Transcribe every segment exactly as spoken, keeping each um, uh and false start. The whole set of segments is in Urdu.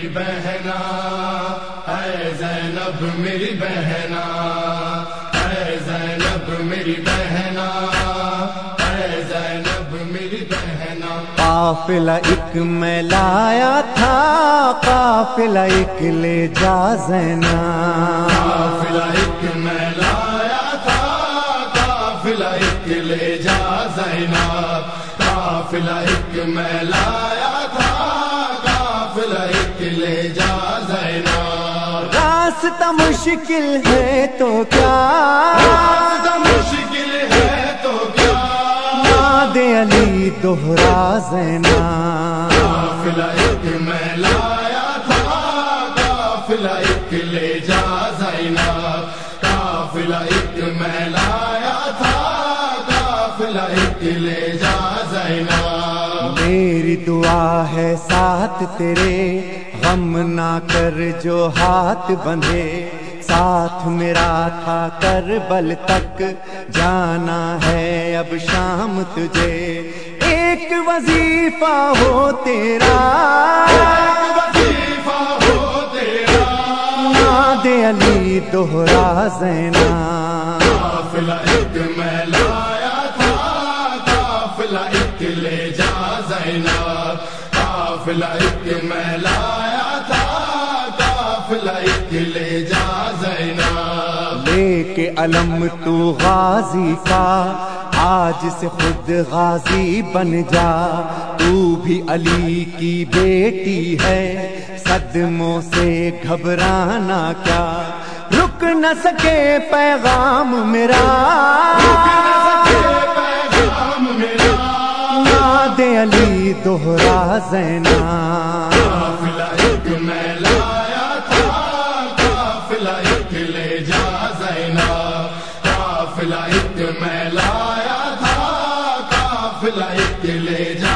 میری بہنا، اے زینب میری بہنا، اے زینب میری بہنا، اے زینب میری بہنا۔ قافلہ ایک میں لایا تھا، قافلہ ایک لے جا زینب، قافلہ ایک میں لایا تھا، قافلہ ایک لے جا زینب، قافلہ ایک میں لایا تھا، قافلہ ایک لے جا زینب۔ راستہ مشکل ہے تو کیا، راستہ مشکل ہے تو کیا، ناد علی دوہرا زینب، قافلہ ایک میں لایا تھا، قافلہ ایک لے جا زینب، قافلہ ایک میں لایا تھا، قافلہ ایک لے جا زینب۔ میری دعا ہے ساتھ تیرے، غم نہ کر جو ہاتھ بندھے، ساتھ میرا تھا کربل تک، جانا ہے اب شام تجھے، ایک وظیفہ ہو تیرا، ایک وظیفہ ہو تیرا، ناد علی دوہرا زینب، قافلہ ایک میں لایا تھا، قافلہ ایک لے جا زینب، قافلہ ایک میں لایا تھا، قافلہ ایک لے جا زینب۔ لے کے علم تو غازی کا، آج سے خود غازی بن جا، تو بھی علی کی بیٹی ہے، صدموں سے گھبرانا کیا، رک نہ سکے پیغام میرا، رک نہ سکے پیغام میرا، ناد علی دوہرا زینب، قافلہ ایک میں لایا تھا، قافلہ ایک لے جا زینب، قافلہ ایک میں لایا تھا، قافلہ ایک لے جا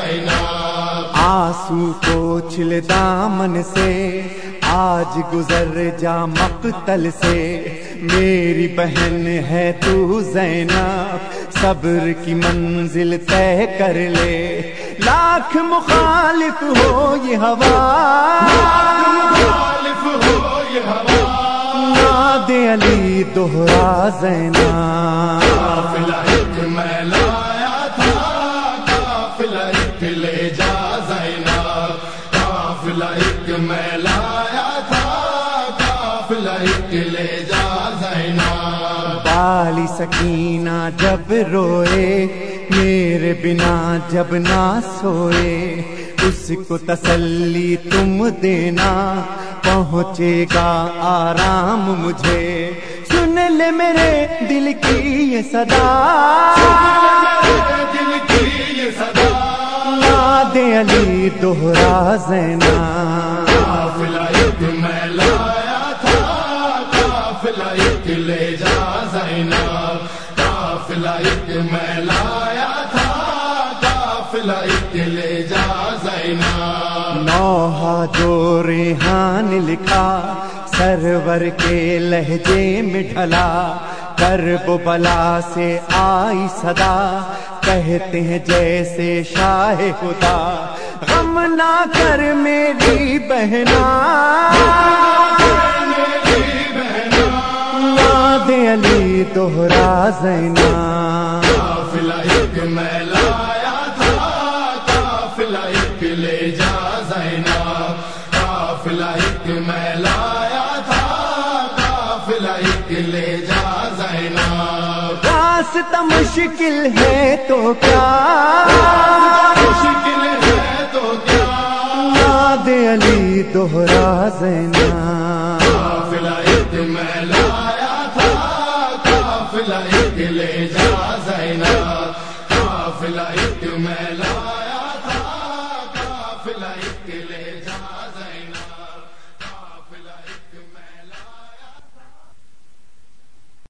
زینب۔ آنسو پوچھل دامن سے، آج گزر جا مقتل سے، میری بہن ہے تو زینب، صبر کی منزل طے کر لے، لاکھ مخالف ہو یہ ہوا، مخالف ہو یہ ہوا، ناد علی دوہرا زینب، قافلہ ایک میں لایا تھا، قافلہ ایک لے جا زینب، قافلہ ایک میں لایا تھا، قافلہ ایک لے جا زینب۔ بالی سکینہ جب روئے، میرے بنا جب نہ سوئے، اس کو تسلی تم دینا، پہنچے گا آرام مجھے، سن لے میرے دل کی یہ صدا، میرے دل کی یہ صدا، ناد علی دوہرا زینب، قافلہ ایک میں لایا تھا، قافلہ ایک لے جا زینب، قافلہ ایک میں لایا تھا، قافلہ ایک لے جا زینب۔ نوحہ جو ریحان لکھا، سرور کے لہجے میں ڈھلا، کرب و بلا سے آئی صدا، کہتے ہیں جیسے شاہ خدا، غم نہ کر میری بہنا، میری بہنا، ناد علی دوہرا زینب، قافلہ ایک میں لایا تھا، قافلہ ایک لے جا زینب، قافلہ ایک میں لایا تھا، قافلہ ایک لے جا زینب۔ راستہ مشکل ہے تو کیا، مشکل ہے تو کیا، ناد علی دوہرا زینب، قافلہ ایک میں لایا تھا، قافلہ ایک لے جا زینب، قافلہ ایک میں لایا